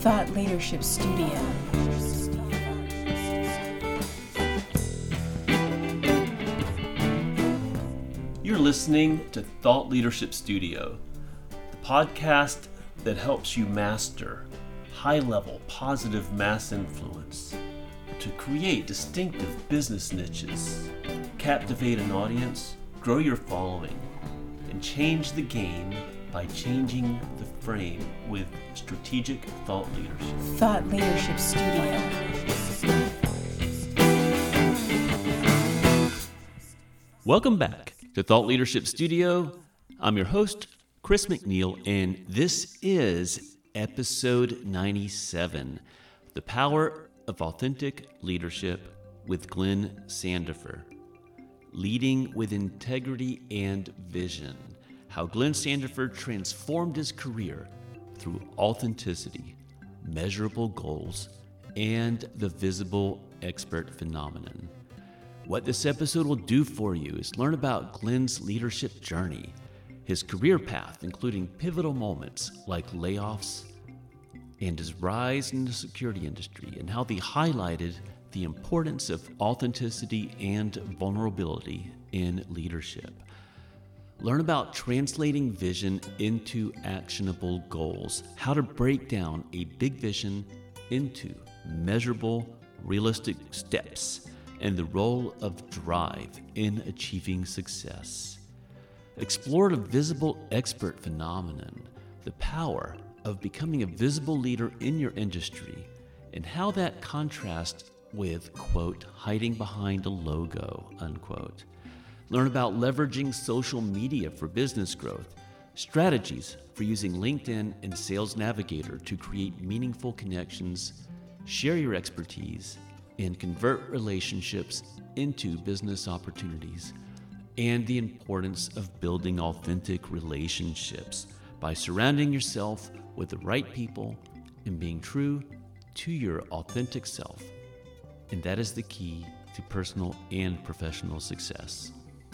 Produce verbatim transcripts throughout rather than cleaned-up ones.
Thought Leadership Studio. You're listening to Thought Leadership Studio, the podcast that helps you master high-level positive mass influence to create distinctive business niches, captivate an audience, grow your following, and change the game by changing the frame with strategic thought leadership. Thought Leadership Studio. Welcome back to Thought Leadership Studio. I'm your host, Chris McNeil, and this is episode ninety-seven, The Power of Authentic Leadership with Glenn Sandifer. Leading with Integrity and Vision. How Glenn Sandifer transformed his career through authenticity, measurable goals, and the visible expert phenomenon. What this episode will do for you is learn about Glenn's leadership journey, his career path, including pivotal moments like layoffs, and his rise in the security industry, and how they highlighted the importance of authenticity and vulnerability in leadership. Learn about translating vision into actionable goals, how to break down a big vision into measurable, realistic steps, and the role of drive in achieving success. Explore the visible expert phenomenon, the power of becoming a visible leader in your industry, and how that contrasts with, quote, hiding behind a logo, unquote. Learn about leveraging social media for business growth, strategies for using LinkedIn and Sales Navigator to create meaningful connections, share your expertise, and convert relationships into business opportunities, and the importance of building authentic relationships by surrounding yourself with the right people and being true to your authentic self. And that is the key to personal and professional success.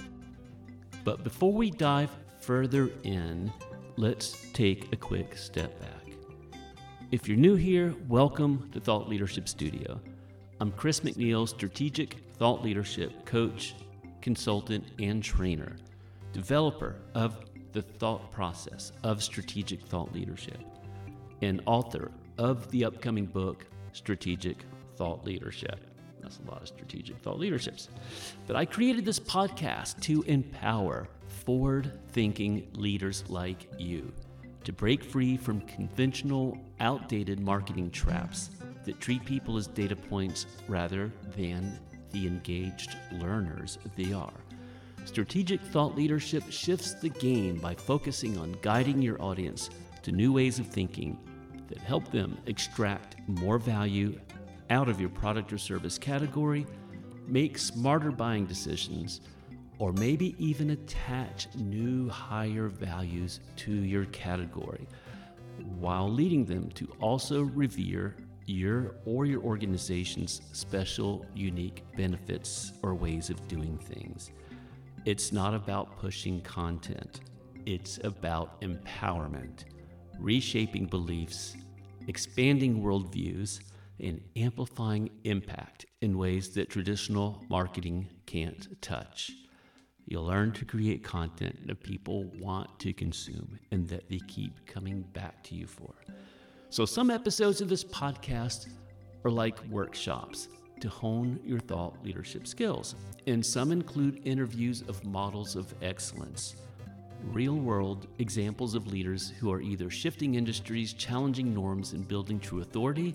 But before we dive further in, let's take a quick step back. If you're new here, welcome to Thought Leadership Studio. I'm Chris McNeil, strategic thought leadership coach, consultant, and trainer, developer of the thought process of strategic thought leadership, and author of the upcoming book, Strategic Thought Leadership. That's a lot of strategic thought leaderships. But I created this podcast to empower forward-thinking leaders like you to break free from conventional, outdated marketing traps that treat people as data points rather than the engaged learners they are. Strategic thought leadership shifts the game by focusing on guiding your audience to new ways of thinking that help them extract more value out of your product or service category, make smarter buying decisions, or maybe even attach new higher values to your category, while leading them to also revere your or your organization's special, unique benefits or ways of doing things. It's not about pushing content. It's about empowerment, reshaping beliefs, expanding worldviews, and amplifying impact in ways that traditional marketing can't touch. You'll learn to create content that people want to consume and that they keep coming back to you for. So some episodes of this podcast are like workshops to hone your thought leadership skills, and some include interviews of models of excellence, real-world examples of leaders who are either shifting industries, challenging norms, and building true authority,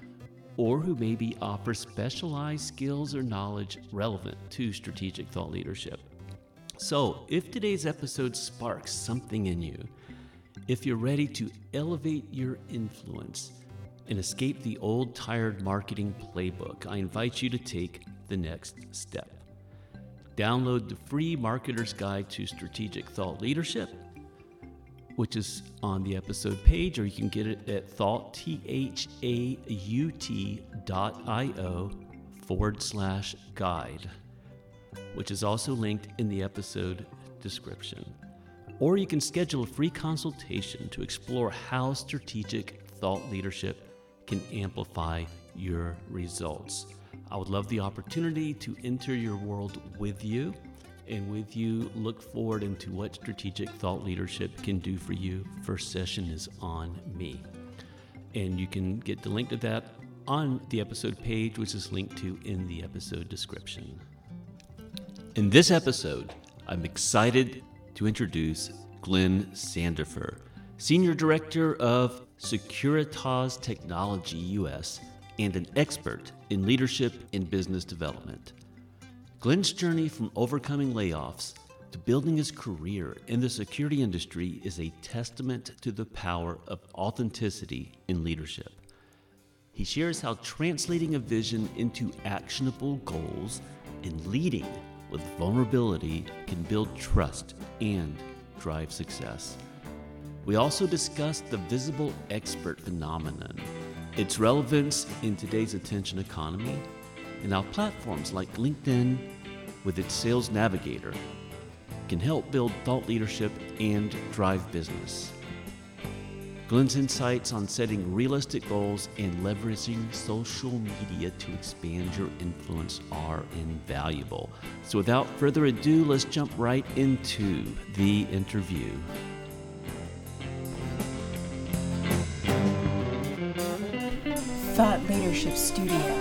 or who maybe offer specialized skills or knowledge relevant to strategic thought leadership. So, if today's episode sparks something in you, if you're ready to elevate your influence and escape the old, tired marketing playbook, I invite you to take the next step. Download the free Marketer's Guide to Strategic Thought Leadership, which is on the episode page, or you can get it at thought, T-H-A-U-T dot I-O forward slash guide, which is also linked in the episode description. Or you can schedule a free consultation to explore how strategic thought leadership can amplify your results. I would love the opportunity to enter your world with you, and with you look forward into what strategic thought leadership can do for you. First session is on me. And you can get the link to that on the episode page, which is linked to in the episode description. In this episode, I'm excited to introduce Glenn Sandifer, Senior Director of Securitas Technology U S and an expert in leadership and business development. Glenn's journey from overcoming layoffs to building his career in the security industry is a testament to the power of authenticity in leadership. He shares how translating a vision into actionable goals and leading with vulnerability can build trust and drive success. We also discuss the visible expert phenomenon, its relevance in today's attention economy, and how platforms like LinkedIn, with its Sales Navigator, can help build thought leadership and drive business. Glenn's insights on setting realistic goals and leveraging social media to expand your influence are invaluable. So without further ado, let's jump right into the interview. Thought Leadership Studio.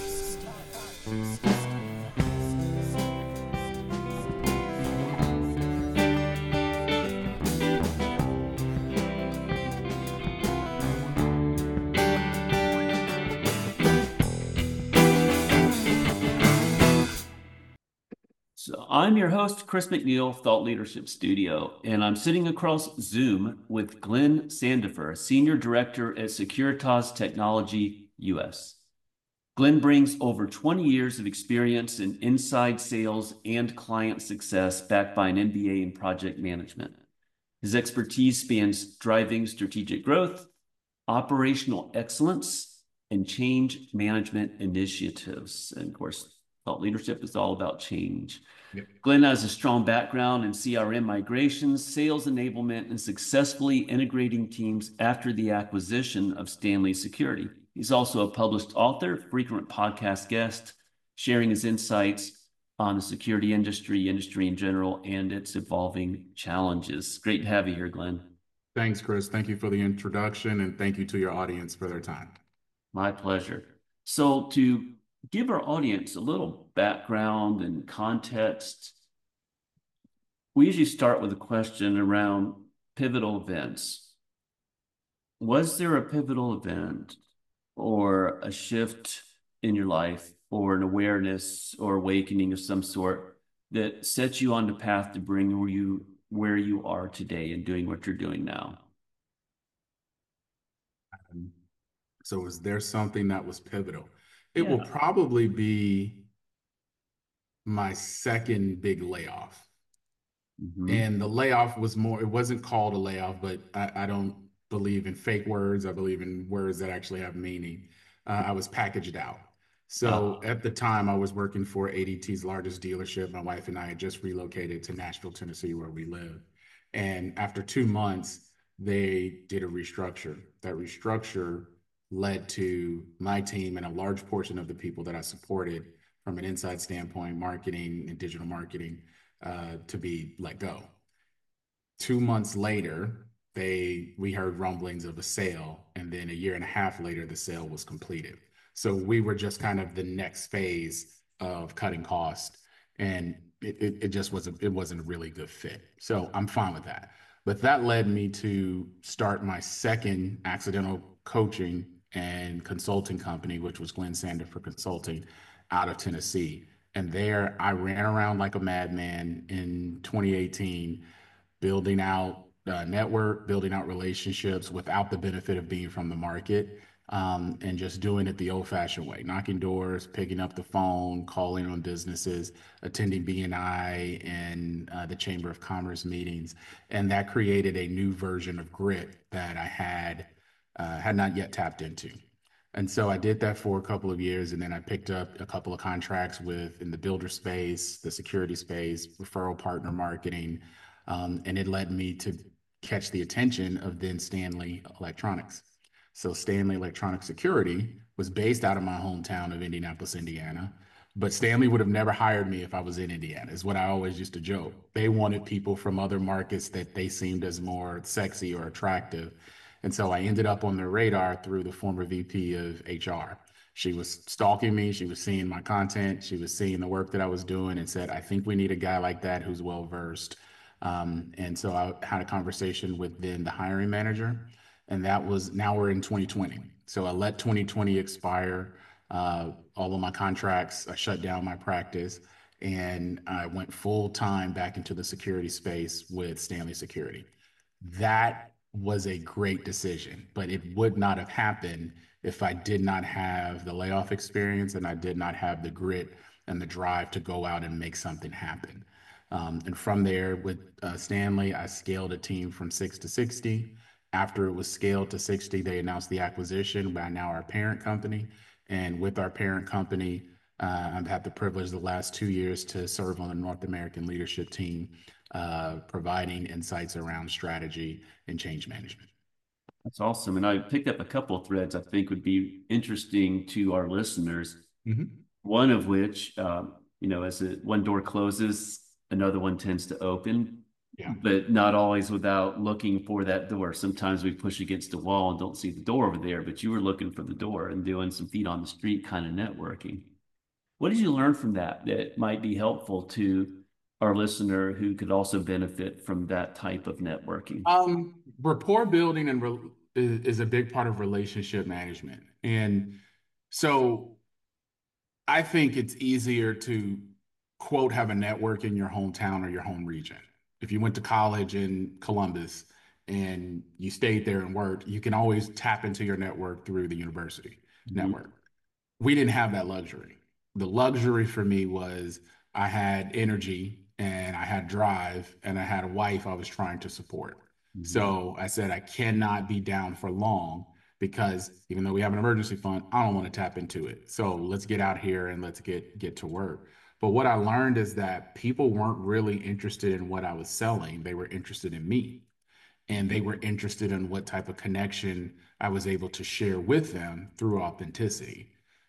So I'm your host, Chris McNeil, Thought Leadership Studio, and I'm sitting across Zoom with Glenn Sandifer, Senior Director at Securitas Technology U S. Glenn brings over twenty years of experience in inside sales and client success, backed by an M B A in project management. His expertise spans driving strategic growth, operational excellence, and change management initiatives. And of course, thought leadership is all about change. Yep. Glenn has a strong background in C R M migrations, sales enablement, and successfully integrating teams after the acquisition of Stanley Security. He's also a published author, frequent podcast guest, sharing his insights on the security industry, industry in general, and its evolving challenges. Great to have you here, Glenn. Thanks, Chris. Thank you for the introduction, and thank you to your audience for their time. My pleasure. So to give our audience a little background and context, we usually start with a question around pivotal events. Was there a pivotal event or a shift in your life or an awareness or awakening of some sort that set you on the path to bring where you, where you are today and doing what you're doing now? Um, so is there something that was pivotal? It Yeah. will probably be my second big layoff. Mm-hmm. And the layoff was more, it wasn't called a layoff, but I, I don't believe in fake words. I believe in words that actually have meaning. Uh, I was packaged out. So oh. At the time I was working for A D T's largest dealership. My wife and I had just relocated to Nashville, Tennessee, where we live. And after two months, they did a restructure. That restructure led to my team and a large portion of the people that I supported from an inside standpoint, marketing and digital marketing, uh, to be let go. Two months later, they we heard rumblings of a sale, and then a year and a half later, the sale was completed. So we were just kind of the next phase of cutting cost, and it, it, it just wasn't it wasn't a really good fit. So I'm fine with that. But that led me to start my second accidental coaching and consulting company, which was Glenn Sandifer Consulting, out of Tennessee. And there I ran around like a madman in twenty eighteen, building out a network, building out relationships without the benefit of being from the market, um, and just doing it the old fashioned way, knocking doors, picking up the phone, calling on businesses, attending B N I and uh, the Chamber of Commerce meetings. And that created a new version of grit that I had uh, had not yet tapped into. And so I did that for a couple of years, and then I picked up a couple of contracts with in the builder space, the security space, referral partner marketing, um, and it led me to catch the attention of then Stanley Electronics. So Stanley Electronic Security was based out of my hometown of Indianapolis, Indiana. But Stanley would have never hired me if I was in Indiana, is what I always used to joke. They wanted people from other markets that they seemed as more sexy or attractive. And so I ended up on their radar through the former V P of H R. She was stalking me. She was seeing my content. She was seeing the work that I was doing and said, I think we need a guy like that who's well versed. Um, and so I had a conversation with then the hiring manager. And that was now we're in twenty twenty. So I let twenty twenty expire. Uh, all of my contracts, I shut down my practice and I went full time back into the security space with Stanley Security. That was a great decision, but it would not have happened if I did not have the layoff experience and I did not have the grit and the drive to go out and make something happen. Um, and from there, with uh, Stanley, I scaled a team from six to sixty. After it was scaled to sixty, they announced the acquisition by now our parent company. And with our parent company, uh, I've had the privilege the last two years to serve on the North American leadership team, uh, providing insights around strategy and change management. That's awesome. And I picked up a couple of threads I think would be interesting to our listeners. Mm-hmm. One of which, um, you know, as a, one door closes, another one tends to open. Yeah. But not always without looking for that door. Sometimes we push against the wall and don't see the door over there, but you were looking for the door and doing some feet on the street kind of networking. What did you learn from that that might be helpful to our listener who could also benefit from that type of networking? Um, rapport building and re- is, is a big part of relationship management. And so I think it's easier to, quote, have a network in your hometown or your home region. If you went to college in Columbus and you stayed there and worked, you can always tap into your network through the university mm-hmm. network. We didn't have that luxury. The luxury for me was I had energy and I had drive and I had a wife I was trying to support. Mm-hmm. So I said, I cannot be down for long because even though we have an emergency fund, I don't want to tap into it. So let's get out here and let's get, get to work. But what I learned is that people weren't really interested in what I was selling. They were interested in me. And they were interested in what type of connection I was able to share with them through authenticity.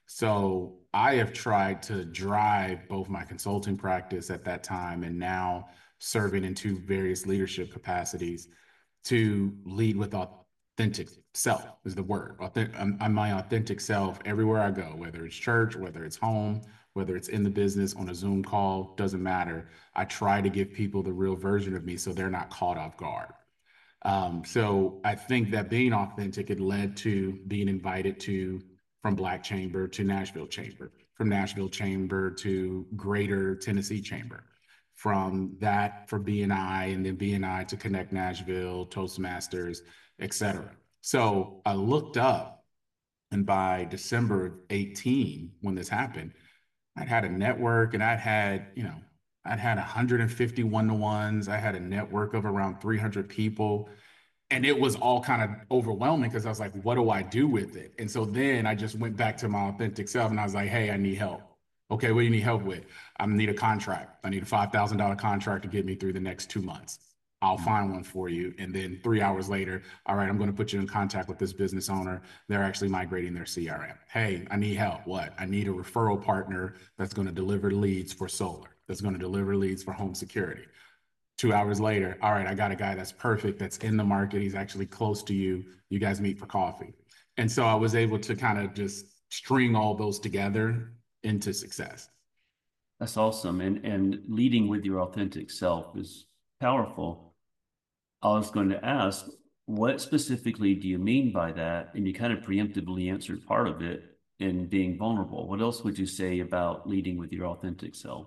So I have tried to drive both my consulting practice at that time and now serving in two various leadership capacities to lead with authentic self is the word. I'm, I'm my authentic self everywhere I go, whether it's church, whether it's home, whether it's in the business, on a Zoom call, doesn't matter. I try to give people the real version of me so they're not caught off guard. Um, so I think that being authentic, it led to being invited to from Black Chamber to Nashville Chamber, from Nashville Chamber to Greater Tennessee Chamber, from that for B N I and then B N I to Connect Nashville, Toastmasters, et cetera. So I looked up and by December of eighteen, when this happened, I'd had a network and I'd had, you know, I'd had one hundred fifty one-to-ones. I had a network of around three hundred people. And it was all kind of overwhelming because I was like, what do I do with it? And so then I just went back to my authentic self and I was like, hey, I need help. Okay, what do you need help with? I need a contract. I need a five thousand dollars contract to get me through the next two months. I'll find one for you. And then three hours later, all right, I'm going to put you in contact with this business owner. They're actually migrating their C R M. Hey, I need help. What? I need a referral partner that's going to deliver leads for solar, that's going to deliver leads for home security. Two hours later, all right, I got a guy that's perfect, that's in the market. He's actually close to you. You guys meet for coffee. And so I was able to kind of just string all those together into success. That's awesome. And, and leading with your authentic self is powerful. I was going to ask, what specifically do you mean by that? And you kind of preemptively answered part of it in being vulnerable. What else would you say about leading with your authentic self?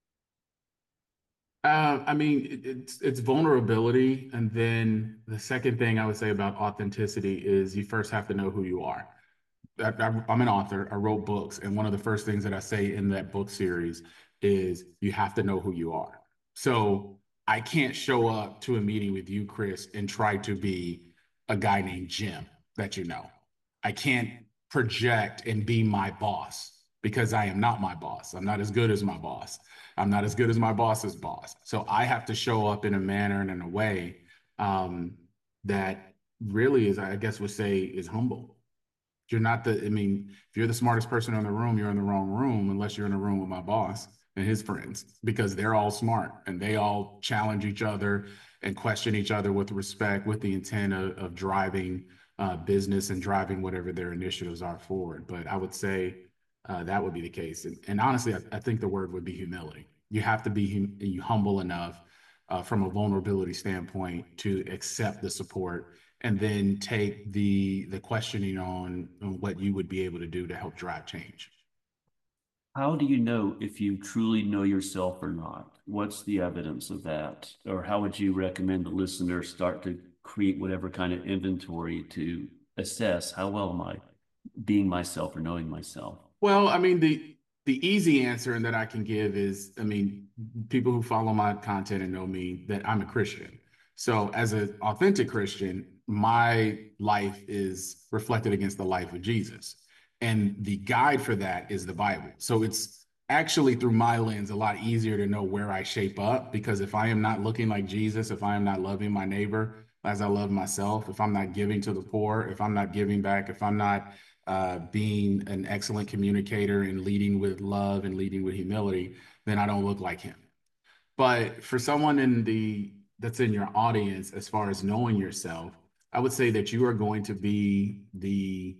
Uh, I mean, it, it's it's vulnerability. And then the second thing I would say about authenticity is you first have to know who you are. I, I, I'm an author. I wrote books. And one of the first things that I say in that book series is you have to know who you are. So I can't show up to a meeting with you, Chris, and try to be a guy named Jim that you know. I can't project and be my boss because I am not my boss. I'm not as good as my boss. I'm not as good as my boss's boss. So I have to show up in a manner and in a way um, that really is, I guess, would say is humble. You're not the, I mean, if you're the smartest person in the room, you're in the wrong room unless you're in a room with my boss and his friends, because they're all smart and they all challenge each other and question each other with respect, with the intent of, of driving uh, business and driving whatever their initiatives are forward. But I would say uh, that would be the case. And, and honestly, I, I think the word would be humility. You have to be hum- humble enough uh, from a vulnerability standpoint to accept the support and then take the the questioning on, on what you would be able to do to help drive change. How do you know if you truly know yourself or not? What's the evidence of that? Or how would you recommend the listener start to create whatever kind of inventory to assess how well am I being myself or knowing myself? Well, I mean, the the easy answer and that I can give is, I mean, people who follow my content and know me, that I'm a Christian. So as an authentic Christian, my life is reflected against the life of Jesus. And the guide for that is the Bible. So it's actually through my lens a lot easier to know where I shape up, because if I am not looking like Jesus, if I am not loving my neighbor as I love myself, if I'm not giving to the poor, if I'm not giving back, if I'm not uh, being an excellent communicator and leading with love and leading with humility, then I don't look like him. But for someone in the that's in your audience, as far as knowing yourself, I would say that you are going to be the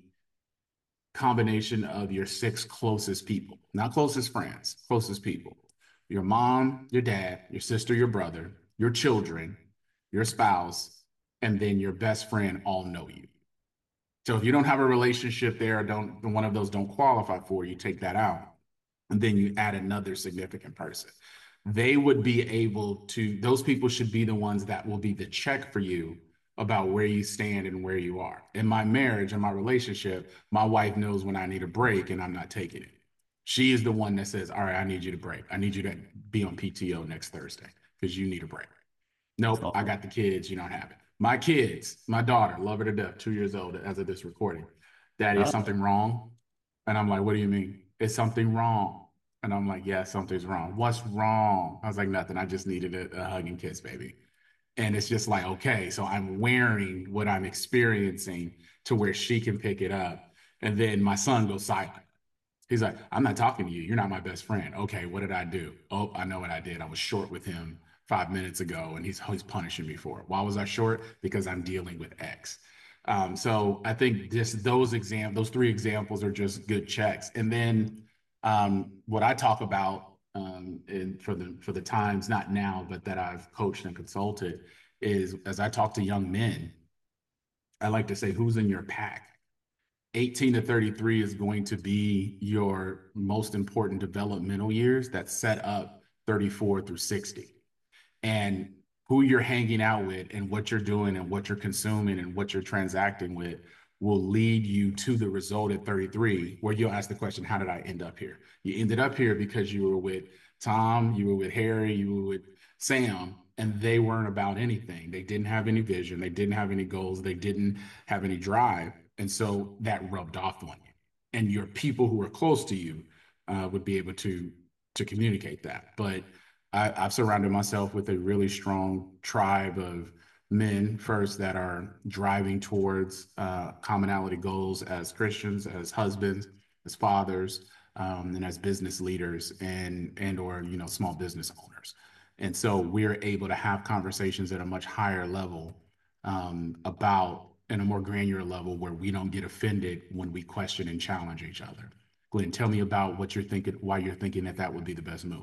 combination of your six closest people, not closest friends, closest people. Your mom, your dad, your sister, your brother, your children, your spouse, and then your best friend all know you. So if you don't have a relationship there, don't one of those don't qualify for, you take that out. And then you add another significant person. They would be able to, those people should be the ones that will be the check for you about where you stand and where you are. In my marriage and my relationship, my wife knows when I need a break and I'm not taking it. She is the one that says, all right, I need you to break. I need you to be on P T O next Thursday because you need a break. Nope, I got the kids, you don't have it. My kids, my daughter, love her to death, two years old as of this recording. Daddy, is something wrong? And I'm like, what do you mean? Is something wrong? And I'm like, yeah, something's wrong. What's wrong? I was like, nothing. I just needed a, a hug and kiss, baby. And it's just like, okay, so I'm wearing what I'm experiencing to where she can pick it up. And then my son goes silent. He's like, I'm not talking to you. You're not my best friend. Okay, what did I do? Oh, I know what I did. I was short with him five minutes ago, and he's he's punishing me for it. Why was I short? Because I'm dealing with X. Um, so I think just those exam, those three examples are just good checks. And then um, what I talk about um, in, for the for the times, not now, but that I've coached and consulted, is as I talk to young men, I like to say, who's in your pack? eighteen to thirty-three is going to be your most important developmental years that set up thirty-four through sixty. And who you're hanging out with and what you're doing and what you're consuming and what you're transacting with will lead you to the result at thirty-three, where you'll ask the question, how did I end up here? You ended up here because you were with Tom, you were with Harry, you were with Sam, and they weren't about anything. They didn't have any vision. They didn't have any goals. They didn't have any drive. And so that rubbed off on you. And your people who are close to you uh, would be able to to communicate that. But I, I've surrounded myself with a really strong tribe of men first that are driving towards uh, commonality goals as Christians, as husbands, as fathers, um, and as business leaders and and or you know small business owners. And so we're able to have conversations at a much higher level um, about in a more granular level where we don't get offended when we question and challenge each other. Glenn, tell me about what you're thinking, why you're thinking that that would be the best move.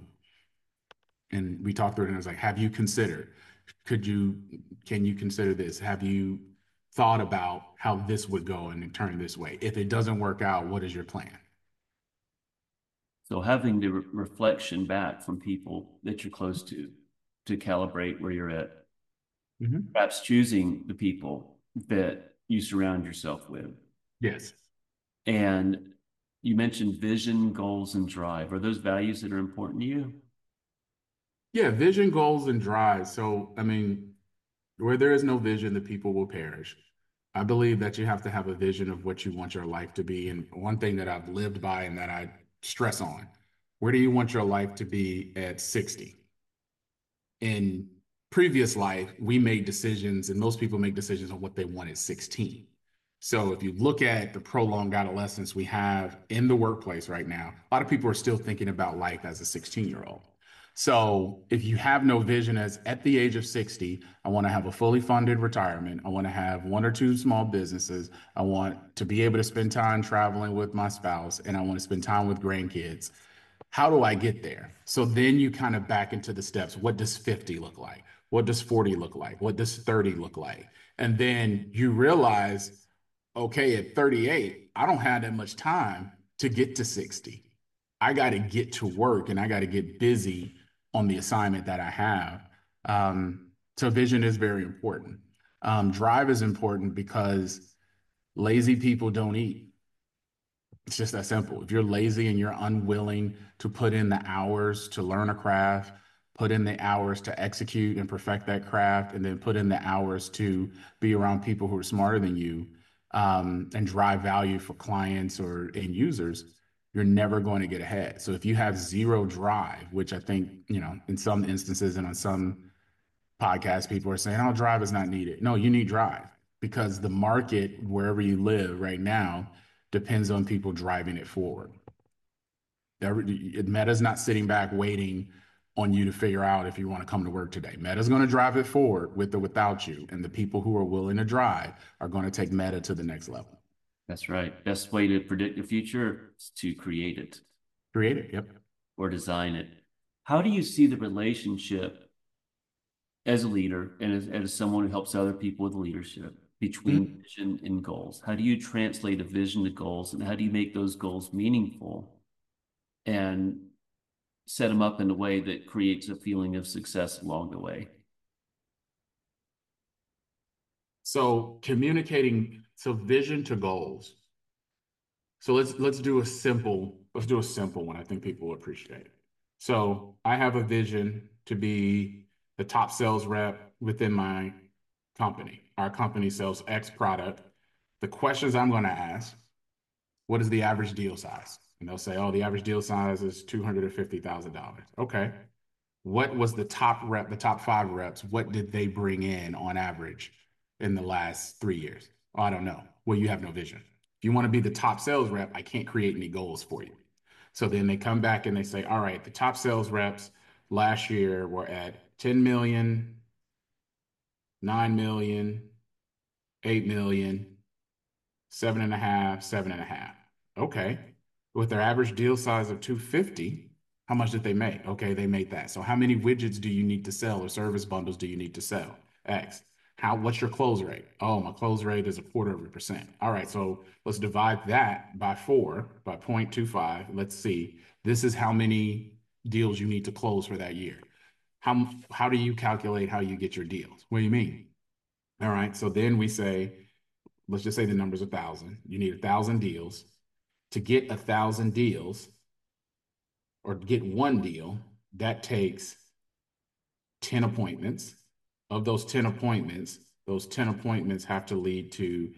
And we talked through it and I was like, have you considered, could you, can you consider this? Have you thought about how this would go and turn this way? If it doesn't work out, what is your plan? So having the re- reflection back from people that you're close to, to calibrate where you're at, mm-hmm. Perhaps choosing the people that you surround yourself with. Yes. And you mentioned vision, goals, and drive. Are those values that are important to you? Yeah, vision, goals, and drive. So, I mean, where there is no vision, the people will perish. I believe that you have to have a vision of what you want your life to be. And one thing that I've lived by and that I stress on, where do you want your life to be at sixty? In previous life, we made decisions, and most people make decisions on what they want at sixteen. So if you look at the prolonged adolescence we have in the workplace right now, a lot of people are still thinking about life as a sixteen year old. So if you have no vision as at the age of sixty, I want to have a fully funded retirement. I want to have one or two small businesses. I want to be able to spend time traveling with my spouse, and I want to spend time with grandkids. How do I get there? So then you kind of back into the steps. What does fifty look like? What does forty look like? What does thirty look like? And then you realize, okay, at thirty-eight, I don't have that much time to get to sixty. I got to get to work and I got to get busy on the assignment that I have. Um, so vision is very important. Um, drive is important because lazy people don't eat. It's just that simple. If you're lazy and you're unwilling to put in the hours to learn a craft, put in the hours to execute and perfect that craft, and then put in the hours to be around people who are smarter than you, um, and drive value for clients or end users, you're never going to get ahead. So if you have zero drive, which I think, you know, in some instances and on some podcasts, people are saying, oh, drive is not needed. No, you need drive because the market, wherever you live right now, depends on people driving it forward. Meta's not sitting back waiting on you to figure out if you want to come to work today. Meta's going to drive it forward with or without you. And the people who are willing to drive are going to take Meta to the next level. That's right. Best way to predict the future is to create it. Create it, yep. Or design it. How do you see the relationship as a leader and as, as someone who helps other people with leadership between mm-hmm. vision and goals? How do you translate a vision to goals, and how do you make those goals meaningful and set them up in a way that creates a feeling of success along the way? So communicating, so vision to goals. So let's let's do a simple, let's do a simple one. I think people will appreciate it. So I have a vision to be the top sales rep within my company. Our company sells X product. The questions I'm going to ask, what is the average deal size? And they'll say, oh, the average deal size is two hundred fifty thousand dollars. Okay. What was the top rep, the top five reps? What did they bring in on average in the last three years? Oh, I don't know. Well, you have no vision. If you want to be the top sales rep, I can't create any goals for you. So then they come back and they say, all right, the top sales reps last year were at ten million, nine million, eight million, seven and a half, seven and a half. Okay. With their average deal size of two hundred fifty, how much did they make? Okay, they made that. So how many widgets do you need to sell or service bundles do you need to sell? X. How, what's your close rate? Oh, my close rate is a quarter of a percent. All right, so let's divide that by four, by zero point two five. Let's see. This is how many deals you need to close for that year. How, how do you calculate how you get your deals? What do you mean? All right, so then we say, let's just say the number's a thousand. You need a thousand deals. To get a thousand deals or get one deal, that takes ten appointments. Of those ten appointments, those ten appointments have to lead to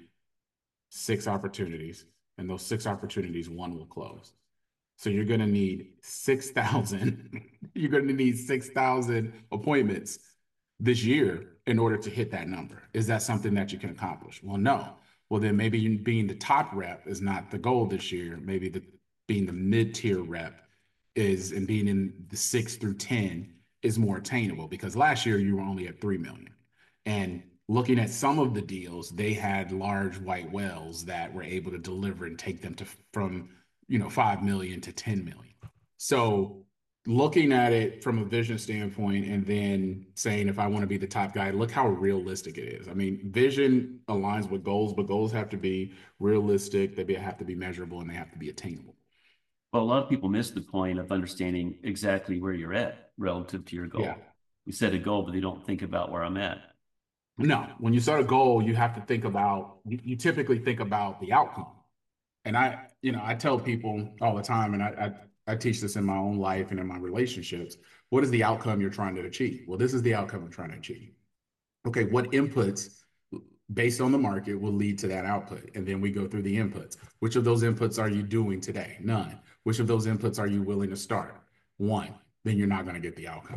six opportunities, and those six opportunities, one will close. So you're going to need six thousand, you're going to need six thousand appointments this year in order to hit that number. Is that something that you can accomplish? Well, no. Well, then maybe you being the top rep is not the goal this year. Maybe the being the mid-tier rep is, and being in the six through ten is more attainable, because last year you were only at three million. And looking at some of the deals, they had large white whales that were able to deliver and take them to from, you know, five million to ten million. So looking at it from a vision standpoint and then saying, if I want to be the top guy, look how realistic it is. I mean, vision aligns with goals, but goals have to be realistic, they have to be measurable, and they have to be attainable. Well, a lot of people miss the point of understanding exactly where you're at relative to your goal. Yeah. You set a goal, but you don't think about where I'm at. No, when you set a goal, you have to think about, you, you typically think about the outcome. And I, you know, I tell people all the time, and I, I I teach this in my own life and in my relationships. What is the outcome you're trying to achieve? Well, this is the outcome I'm trying to achieve. Okay, what inputs based on the market will lead to that output? And then we go through the inputs. Which of those inputs are you doing today? None. Which of those inputs are you willing to start? One. Then you're not going to get the outcome.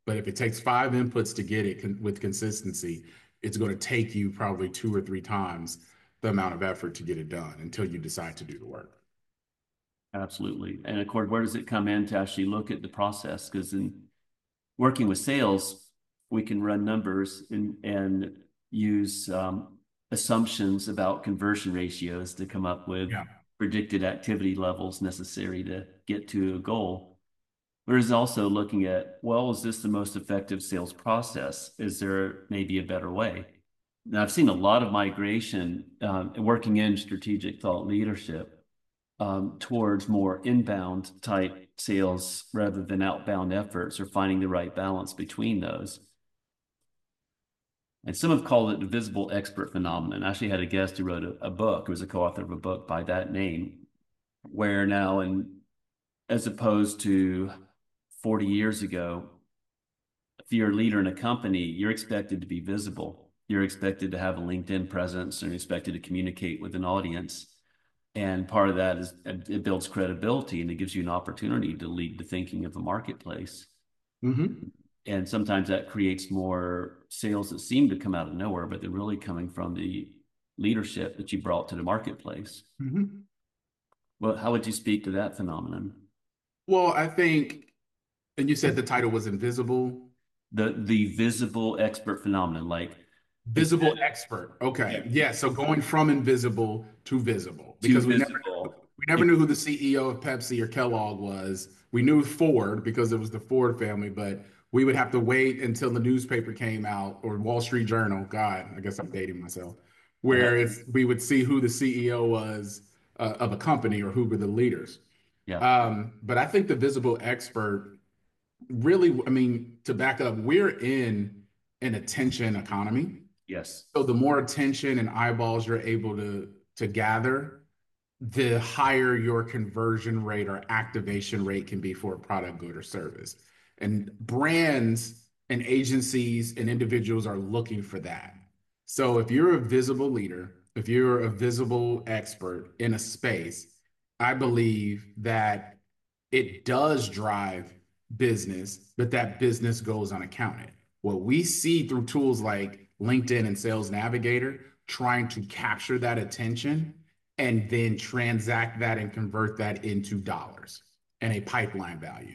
But if it takes five inputs to get it con with consistency, it's going to take you probably two or three times the amount of effort to get it done until you decide to do the work. Absolutely. And of course, where does it come in to actually look at the process? Because in working with sales, we can run numbers and, and use um, assumptions about conversion ratios to come up with yeah. predicted activity levels necessary to get to a goal. Whereas also looking at, well, is this the most effective sales process? Is there maybe a better way? Now, I've seen a lot of migration um, working in strategic thought leadership um, towards more inbound type sales rather than outbound efforts, or finding the right balance between those. And some have called it the visible expert phenomenon. I actually had a guest who wrote a, a book, who was a co-author of a book by that name, where now, and as opposed to forty years ago, if you're a leader in a company, you're expected to be visible. You're expected to have a LinkedIn presence and expected to communicate with an audience. And part of that is it builds credibility, and it gives you an opportunity to lead the thinking of the marketplace. Mm-hmm. And sometimes that creates more sales that seem to come out of nowhere, but they're really coming from the leadership that you brought to the marketplace. Mm-hmm. Well, how would you speak to that phenomenon? Well, I think, and you said the title was Invisible. The the visible expert phenomenon, like visible expert. Okay. Yeah. yeah. So going from invisible to visible, because to we visible. never we never knew who the C E O of Pepsi or Kellogg was. We knew Ford because it was the Ford family, but we would have to wait until the newspaper came out, or Wall Street Journal. God, I guess I'm dating myself. Where uh-huh. it's, we would see who the C E O was uh, of a company, or who were the leaders. Yeah. Um, but I think the visible expert really, I mean, to back up, we're in an attention economy. Yes. So the more attention and eyeballs you're able to to gather, the higher your conversion rate or activation rate can be for a product, good, or service. And brands and agencies and individuals are looking for that. So if you're a visible leader, if you're a visible expert in a space, I believe that it does drive business, but that business goes unaccounted. What we see through tools like LinkedIn and Sales Navigator, trying to capture that attention and then transact that and convert that into dollars and a pipeline value.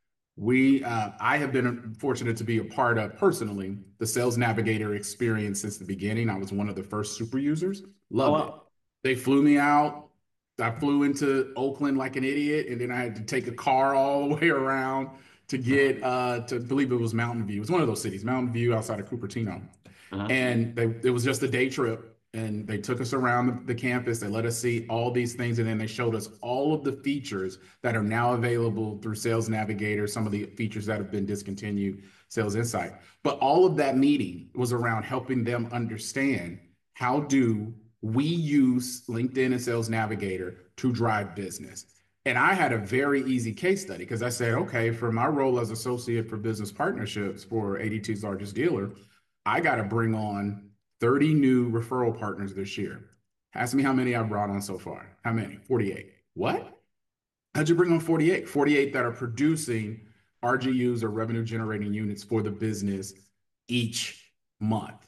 We, uh, I have been fortunate to be a part of, personally, the Sales Navigator experience since the beginning. I was one of the first super users. Loved oh, wow. it. They flew me out. I flew into Oakland like an idiot, and then I had to take a car all the way around to get, uh, to believe it was Mountain View. It was one of those cities, Mountain View outside of Cupertino. Uh-huh. And they, it was just a day trip. And they took us around the, the campus. They let us see all these things. And then they showed us all of the features that are now available through Sales Navigator, some of the features that have been discontinued, Sales Insight. But all of that meeting was around helping them understand, how do we use LinkedIn and Sales Navigator to drive business? And I had a very easy case study, because I said, okay, for my role as associate for business partnerships for A D T's largest dealer, I got to bring on thirty new referral partners this year. Ask me how many I've brought on so far. How many? forty-eight. What? How'd you bring on forty-eight? forty-eight that are producing R G Us, or revenue generating units, for the business each month.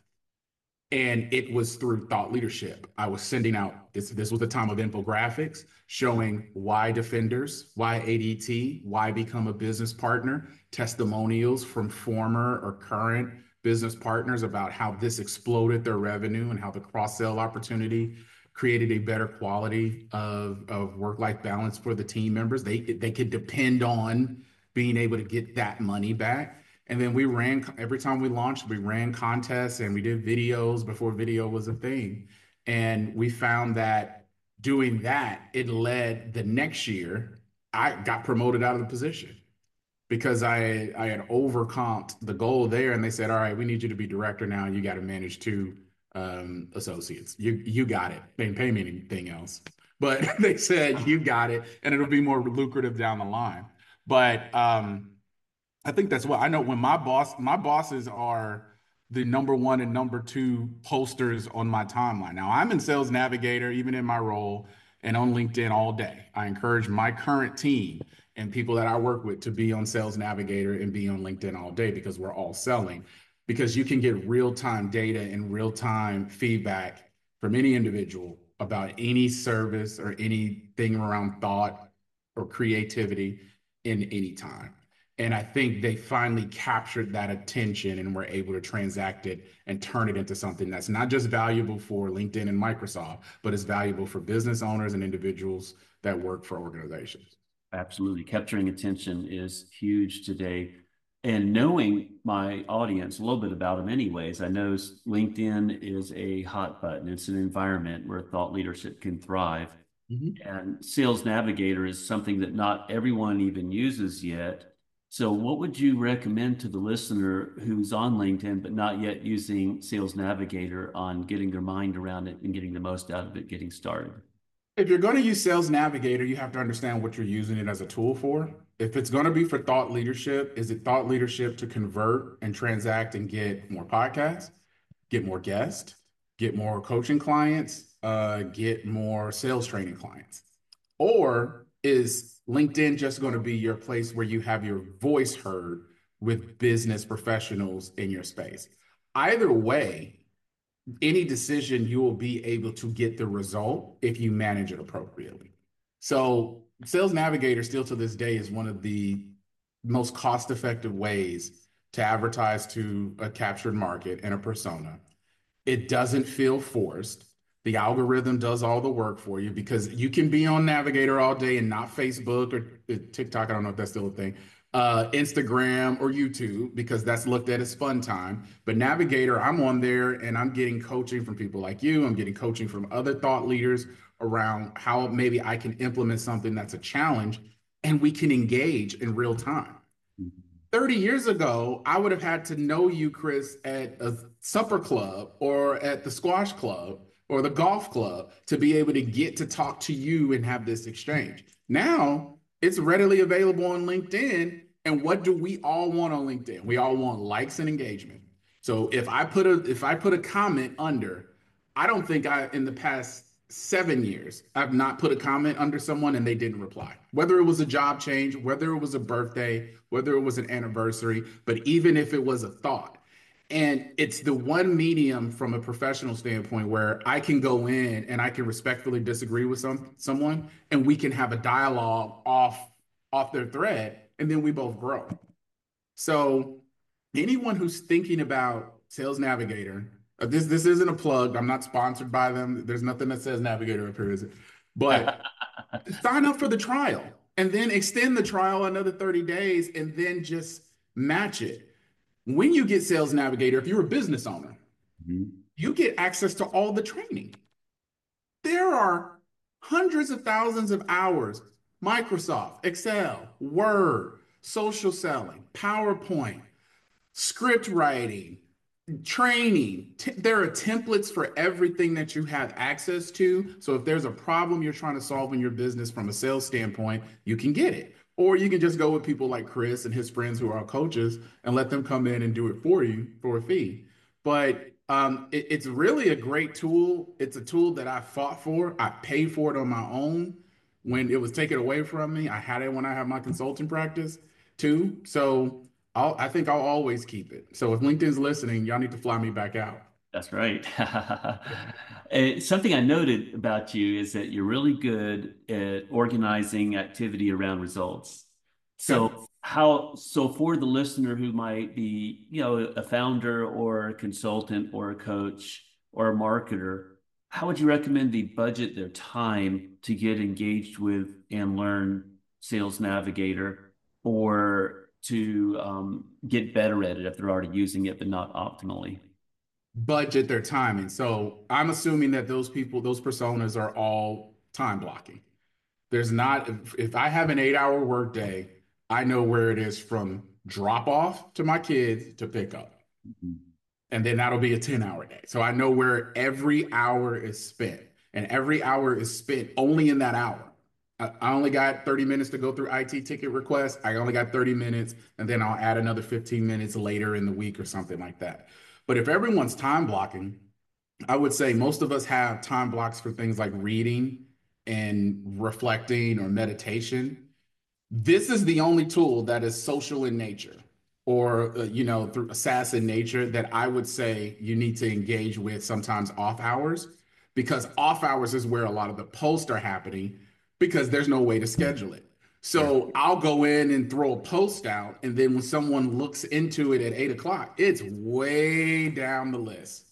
And it was through thought leadership. I was sending out, this, this was the time of infographics showing why Defenders, why A D T, why become a business partner, testimonials from former or current business partners about how this exploded their revenue and how the cross-sell opportunity created a better quality of, of work-life balance for the team members. They, they could depend on being able to get that money back. And then we ran, every time we launched, we ran contests and we did videos before video was a thing. And we found that doing that, it led the next year, I got promoted out of the position, because I, I had overcomped the goal there. And they said, all right, we need you to be director now. You got to manage two um, associates. You, you got it. They didn't pay me anything else. But they said, you got it. And it'll be more lucrative down the line. But um, I think that's what I know. When my boss, my bosses are the number one and number two posters on my timeline. Now, I'm in Sales Navigator, even in my role, and on LinkedIn all day. I encourage my current team, and people that I work with to be on Sales Navigator and be on LinkedIn all day because we're all selling. Because you can get real-time data and real-time feedback from any individual about any service or anything around thought or creativity in any time. And I think they finally captured that attention and were able to transact it and turn it into something that's not just valuable for LinkedIn and Microsoft, but is valuable for business owners and individuals that work for organizations. Absolutely. Capturing attention is huge today. And knowing my audience a little bit about them anyways, I know LinkedIn is a hot button. It's an environment where thought leadership can thrive. Mm-hmm. And Sales Navigator is something that not everyone even uses yet. So what would you recommend to the listener who's on LinkedIn but not yet using Sales Navigator on getting their mind around it and getting the most out of it, getting started? If you're going to use Sales Navigator, you have to understand what you're using it as a tool for. If it's going to be for thought leadership, is it thought leadership to convert and transact and get more podcasts, get more guests, get more coaching clients, uh, get more sales training clients? Or is LinkedIn just going to be your place where you have your voice heard with business professionals in your space? Either way, any decision, you will be able to get the result if you manage it appropriately. So Sales Navigator still to this day is one of the most cost-effective ways to advertise to a captured market and a persona. It doesn't feel forced. The algorithm does all the work for you because you can be on Navigator all day and not Facebook or TikTok. I don't know if that's still a thing. Uh, Instagram or YouTube, because that's looked at as fun time. But Navigator, I'm on there and I'm getting coaching from people like you. I'm getting coaching from other thought leaders around how maybe I can implement something that's a challenge and we can engage in real time. thirty years ago, I would have had to know you, Chris, at a supper club or at the squash club or the golf club to be able to get to talk to you and have this exchange. Now, it's readily available on LinkedIn. And what do we all want on LinkedIn? We all want likes and engagement. So if I put a if I put a comment under, I don't think I in the past seven years I've not put a comment under someone and they didn't reply. Whether it was a job change, whether it was a birthday, whether it was an anniversary, but even if it was a thought. And it's the one medium from a professional standpoint where I can go in and I can respectfully disagree with some someone and we can have a dialogue off off their thread and then we both grow. So anyone who's thinking about Sales Navigator, uh, this this isn't a plug. I'm not sponsored by them. There's nothing that says Navigator up here, is it? But sign up for the trial and then extend the trial another thirty days and then just match it. When you get Sales Navigator, if you're a business owner, mm-hmm. you get access to all the training. There are hundreds of thousands of hours, Microsoft, Excel, Word, social selling, PowerPoint, script writing, training. T- there are templates for everything that you have access to. So if there's a problem you're trying to solve in your business from a sales standpoint, you can get it. Or you can just go with people like Chris and his friends who are coaches and let them come in and do it for you for a fee. But um, it, it's really a great tool. It's a tool that I fought for. I paid for it on my own. When it was taken away from me, I had it when I had my consulting practice too. So I'll, I think I'll always keep it. So if LinkedIn's listening, y'all need to fly me back out. That's right. Something I noted about you is that you're really good at organizing activity around results. So okay. how, so for the listener who might be, you know, a founder or a consultant or a coach or a marketer, how would you recommend they budget their time to get engaged with and learn Sales Navigator, or to um, get better at it if they're already using it but not optimally? Budget their timing. So I'm assuming that those people, those personas are all time blocking. There's not, if, if I have an eight hour workday, I know where it is from drop off to my kids to pick up. Mm-hmm. And then that'll be a ten hour day. So I know where every hour is spent, and every hour is spent only in that hour. I, I only got thirty minutes to go through I T ticket requests. I only got thirty minutes, and then I'll add another fifteen minutes later in the week or something like that. But if everyone's time blocking, I would say most of us have time blocks for things like reading and reflecting or meditation. This is the only tool that is social in nature or, uh, you know, through SaaS in nature that I would say you need to engage with sometimes off hours, because off hours is where a lot of the posts are happening because there's no way to schedule it. Sure. So I'll go in and throw a post out, and then when someone looks into it at eight o'clock, it's way down the list.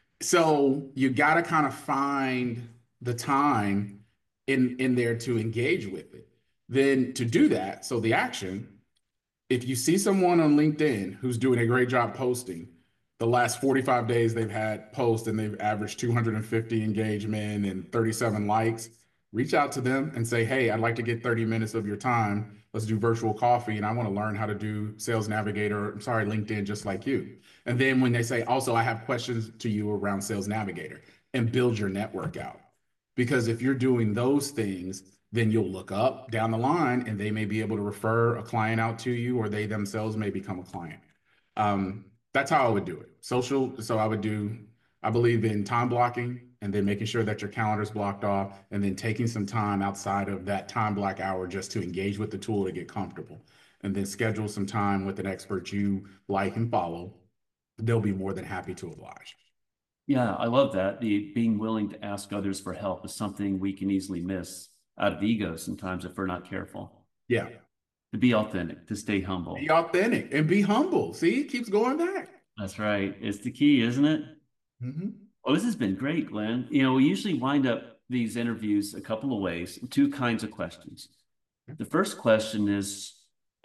So you got to kind of find the time in in there to engage with it. Then to do that, so the action, if you see someone on LinkedIn who's doing a great job posting, the last forty-five days they've had posts and they've averaged two hundred fifty engagement and thirty-seven likes, reach out to them and say, hey, I'd like to get thirty minutes of your time. Let's do virtual coffee. And I want to learn how to do Sales Navigator, I'm sorry, LinkedIn, just like you. And then when they say, also, I have questions to you around Sales Navigator, and build your network out. Because if you're doing those things, then you'll look up down the line and they may be able to refer a client out to you, or they themselves may become a client. Um, that's how I would do it. Social. So I would do, I believe in time blocking, and then making sure that your calendar is blocked off, and then taking some time outside of that time block hour just to engage with the tool to get comfortable, and then schedule some time with an expert you like and follow. They'll be more than happy to oblige. Yeah, I love that. The being willing to ask others for help is something we can easily miss out of ego sometimes if we're not careful. Yeah. To be authentic, to stay humble. Be authentic and be humble. See, it keeps going back. That's right. It's the key, isn't it? Mm-hmm. Oh, this has been great, Glenn. You know, we usually wind up these interviews a couple of ways, two kinds of questions. The first question is,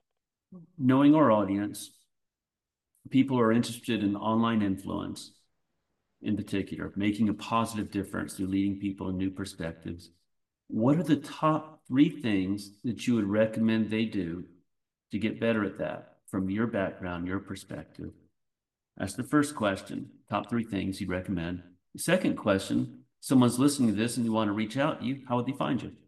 knowing our audience, people are interested in online influence, in particular, making a positive difference through leading people in new perspectives. What are the top three things that you would recommend they do to get better at that from your background, your perspective? That's the first question. Top three things you'd recommend. The second question, someone's listening to this and you want to reach out to you, how would they find you?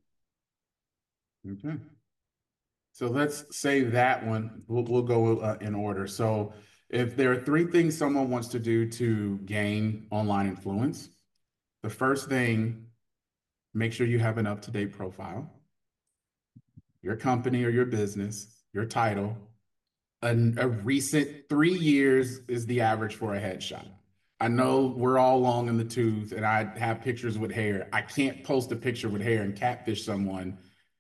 Okay. So let's say that one, we'll, we'll go uh, in order. So if there are three things someone wants to do to gain online influence, the first thing, make sure you have an up-to-date profile, your company or your business, your title. A, a recent three years is the average for a headshot. I know we're all long in the tooth, and I have pictures with hair. I can't post a picture with hair and catfish someone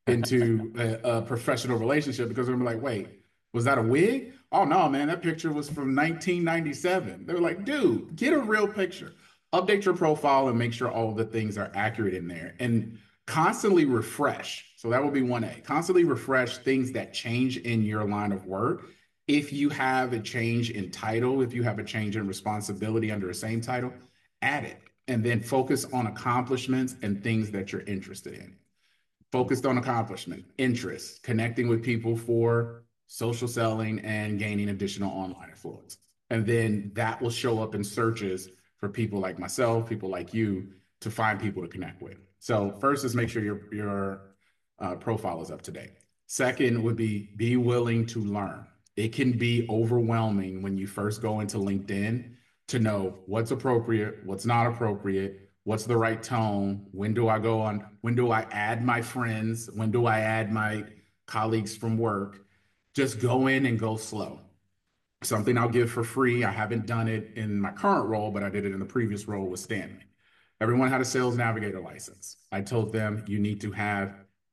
into a, a professional relationship, because they're gonna be like, wait, was that a wig? Oh no, man, that picture was from nineteen ninety-seven. They were like, dude, get a real picture. Update your profile and make sure all of the things are accurate in there, and constantly refresh. So that would be one A. Constantly refresh things that change in your line of work. If you have a change in title, if you have a change in responsibility under the same title, add it, and then focus on accomplishments and things that you're interested in. Focused on accomplishment, interest, connecting with people for social selling and gaining additional online influence. And then that will show up in searches for people like myself, people like you, to find people to connect with. So first is make sure your, your uh, profile is up to date. Second would be be willing to learn. It can be overwhelming when you first go into LinkedIn to know what's appropriate, what's not appropriate, what's the right tone, when do I go on, when do I add my friends, when do I add my colleagues from work. Just go in and go slow. Something I'll give for free. I haven't done it in my current role, but I did it in the previous role with Stanley. Everyone had a Sales Navigator license. I told them you need to have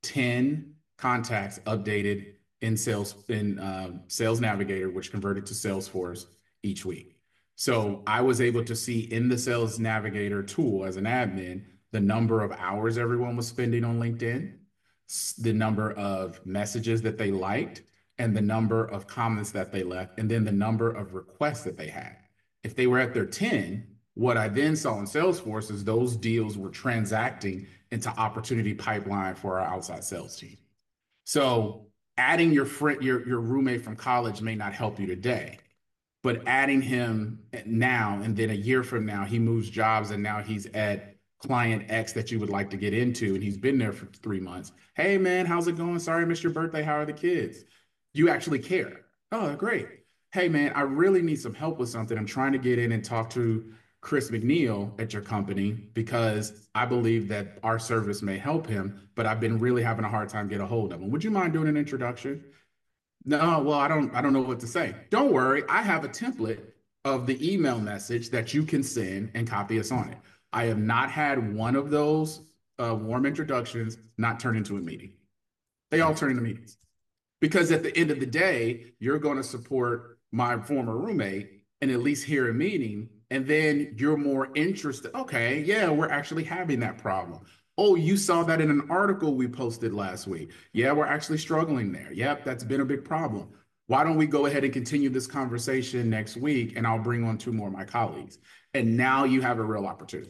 ten contacts updated in sales in uh, Sales Navigator, which converted to Salesforce each week. So I was able to see in the Sales Navigator tool as an admin the number of hours everyone was spending on LinkedIn, the number of messages that they liked, and the number of comments that they left, and then the number of requests that they had. If they were at their ten, what I then saw in Salesforce is those deals were transacting into opportunity pipeline for our outside sales team. So adding your friend, your, your roommate from college may not help you today, but adding him now, and then a year from now, he moves jobs and now he's at client X that you would like to get into, and he's been there for three months. Hey man, how's it going? Sorry I missed your birthday. How are the kids? You actually care. Oh, great. Hey man, I really need some help with something. I'm trying to get in and talk to Chris McNeil at your company because I believe that our service may help him, but I've been really having a hard time getting a hold of him. Would you mind doing an introduction? No, well, I don't I don't know what to say. Don't worry, I have a template of the email message that you can send and copy us on it. I have not had one of those uh, warm introductions not turn into a meeting. They all turn into meetings. Because at the end of the day, you're going to support my former roommate and at least hear a meeting, and then you're more interested. Okay, yeah, we're actually having that problem. Oh, you saw that in an article we posted last week. Yeah, we're actually struggling there. Yep, that's been a big problem. Why don't we go ahead and continue this conversation next week, and I'll bring on two more of my colleagues. And now you have a real opportunity.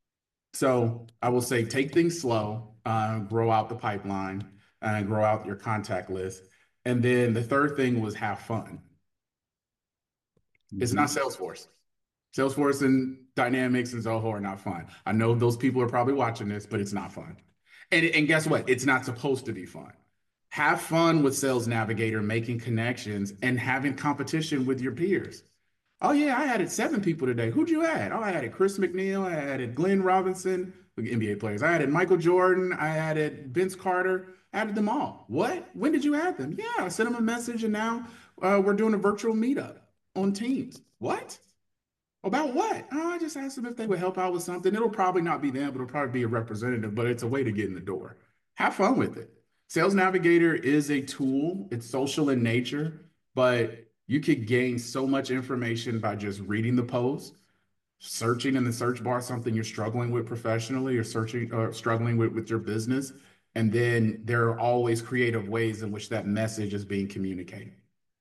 So I will say take things slow, uh, grow out the pipeline, and uh, grow out your contact list. And then the third thing was have fun. Mm-hmm. It's not Salesforce. Salesforce and Dynamics and Zoho are not fun. I know those people are probably watching this, but it's not fun. And, and guess what? It's not supposed to be fun. Have fun with Sales Navigator, making connections and having competition with your peers. Oh yeah, I added seven people today. Who'd you add? Oh, I added Chris McNeil. I added Glenn Robinson, N B A players. I added Michael Jordan. I added Vince Carter. I added them all. What? When did you add them? Yeah, I sent them a message and now uh, we're doing a virtual meetup on Teams. What? About what? Oh, I just asked them if they would help out with something. It'll probably not be them, but it'll probably be a representative, but it's a way to get in the door. Have fun with it. Sales Navigator is a tool. It's social in nature, but you could gain so much information by just reading the post, searching in the search bar something you're struggling with professionally or searching or struggling with with your business. And then there are always creative ways in which that message is being communicated.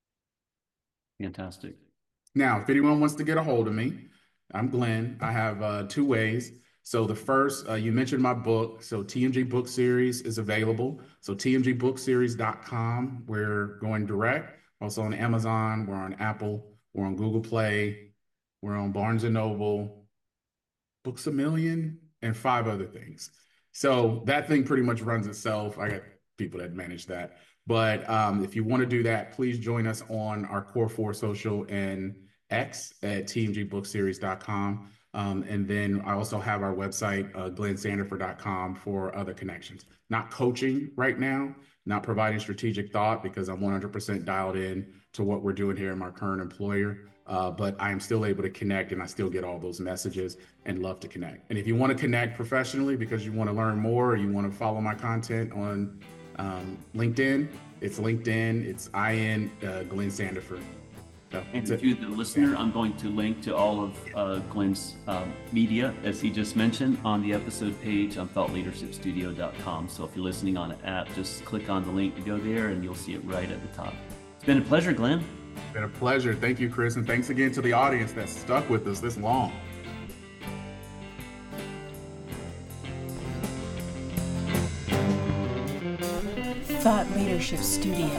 Fantastic. Now, if anyone wants to get a hold of me, I'm Glenn. I have uh, two ways. So the first, uh, you mentioned my book. So T M G Book Series is available. So T M G book series dot com. We're going direct. Also on Amazon. We're on Apple. We're on Google Play. We're on Barnes and Noble, Books A Million, and five other things. So that thing pretty much runs itself. I got people that manage that. But um, if you want to do that, please join us on our Core four Social and X at T M G book series dot com. Um, and then I also have our website, uh, glenn sandiford dot com, for other connections. Not coaching right now, not providing strategic thought because I'm one hundred percent dialed in to what we're doing here in my current employer. Uh, but I am still able to connect and I still get all those messages and love to connect. And if you want to connect professionally because you want to learn more or you want to follow my content on um, LinkedIn, it's LinkedIn, it's I N uh, Glenn Sandiford. So, and to you, the listener, I'm going to link to all of uh, Glenn's uh, media, as he just mentioned, on the episode page on thought leadership studio dot com. So if you're listening on an app, just click on the link to go there and you'll see it right at the top. It's been a pleasure, Glenn. It's been a pleasure. Thank you, Chris. And thanks again to the audience that stuck with us this long. Thought Leadership Studio.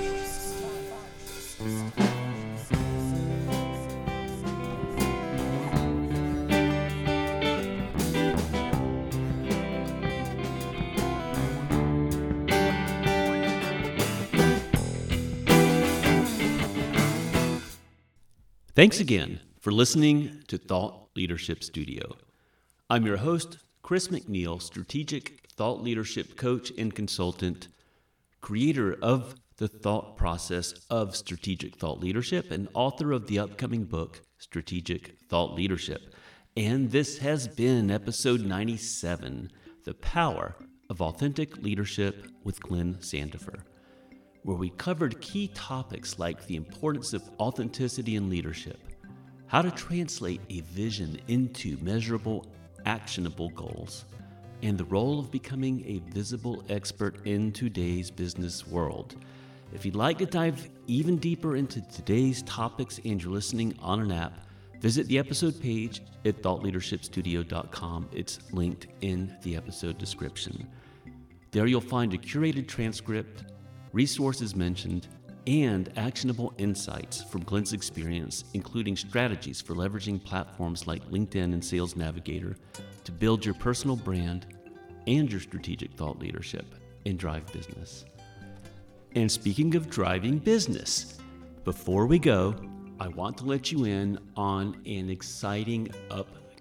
Thanks again for listening to Thought Leadership Studio. I'm your host, Chris McNeil, strategic thought leadership coach and consultant, creator of the thought process of strategic thought leadership, and author of the upcoming book, Strategic Thought Leadership. And this has been episode ninety-seven, The Power of Authentic Leadership with Glenn Sandiford, where we covered key topics like the importance of authenticity in leadership, how to translate a vision into measurable, actionable goals, and the role of becoming a visible expert in today's business world. If you'd like to dive even deeper into today's topics and you're listening on an app, visit the episode page at thought leadership studio dot com. It's linked in the episode description. There you'll find a curated transcript, resources mentioned, and actionable insights from Glenn's experience, including strategies for leveraging platforms like LinkedIn and Sales Navigator to build your personal brand and your strategic thought leadership and drive business. And speaking of driving business, before we go, I want to let you in on an exciting upcoming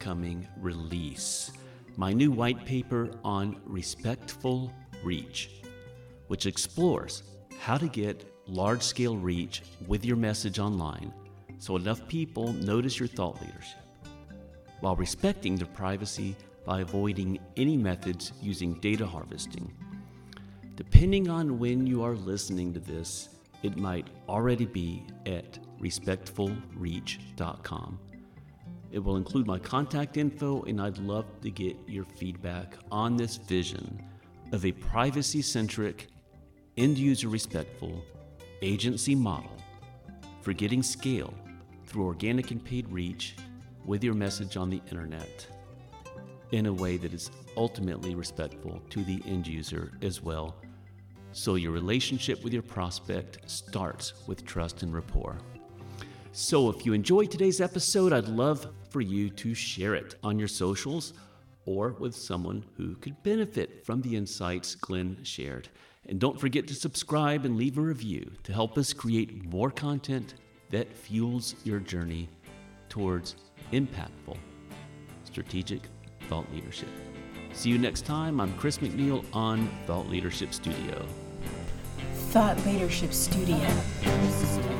upcoming release, my new white paper on respectful reach, which explores how to get large-scale reach with your message online so enough people notice your thought leadership, while respecting their privacy by avoiding any methods using data harvesting. Depending on when you are listening to this, it might already be at respectful reach dot com. It will include my contact info, and I'd love to get your feedback on this vision of a privacy-centric, end-user respectful agency model for getting scale through organic and paid reach with your message on the internet in a way that is ultimately respectful to the end user as well, so your relationship with your prospect starts with trust and rapport. So if you enjoyed today's episode, I'd love for you to share it on your socials or with someone who could benefit from the insights Glenn shared. And don't forget to subscribe and leave a review to help us create more content that fuels your journey towards impactful, strategic thought leadership. See you next time. I'm Chris McNeil on Thought Leadership Studio. Thought Leadership Studio.